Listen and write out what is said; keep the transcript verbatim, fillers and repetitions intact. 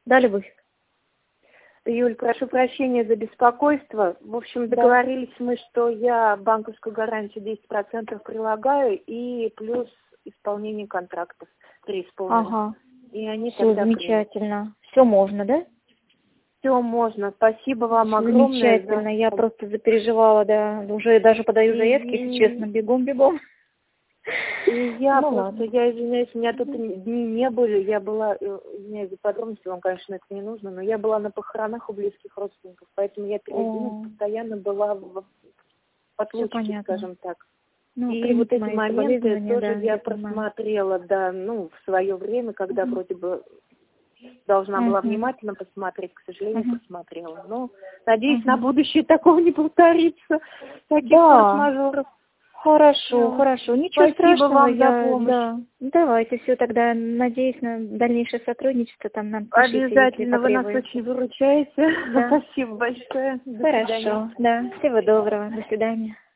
Да, Любовь? Юль, прошу прощения за беспокойство. В общем, Да. договорились мы, что я банковскую гарантию десять процентов прилагаю и плюс исполнение контрактов преисполнено. Ага. И они Все тогда примут. замечательно. Все можно, да? Все можно. Спасибо вам Всё огромное. замечательно. За... Я просто запереживала, да. Уже даже подаю заявки, И... если честно, бегом-бегом. И я Ну просто, ладно. я извиняюсь, у меня тут дни не были, я была, э, извиняюсь за подробности, вам, конечно, это не нужно, но я была на похоронах у близких родственников, поэтому я периодически О, постоянно была в все отлучке, понятно. скажем так. Ну, И вот примите эти мои моменты соболезнования, тоже да, я я понимаю. просмотрела, да, ну, в свое время, когда Мгм. вроде бы должна была Мгм. внимательно посмотреть, к сожалению, Мгм. посмотрела. Но, надеюсь, на Мгм. будущее такого не повторится, таких Да, форс-мажоров. хорошо, Вот. хорошо. Ничего Спасибо страшного, вам за я, помощь. да. Давайте все тогда, надеюсь на дальнейшее сотрудничество, там нам пишите, если Обязательно, вы нас потребуется. очень выручаете. Да. Спасибо большое. До свидания. Хорошо, да. Всего доброго. До свидания.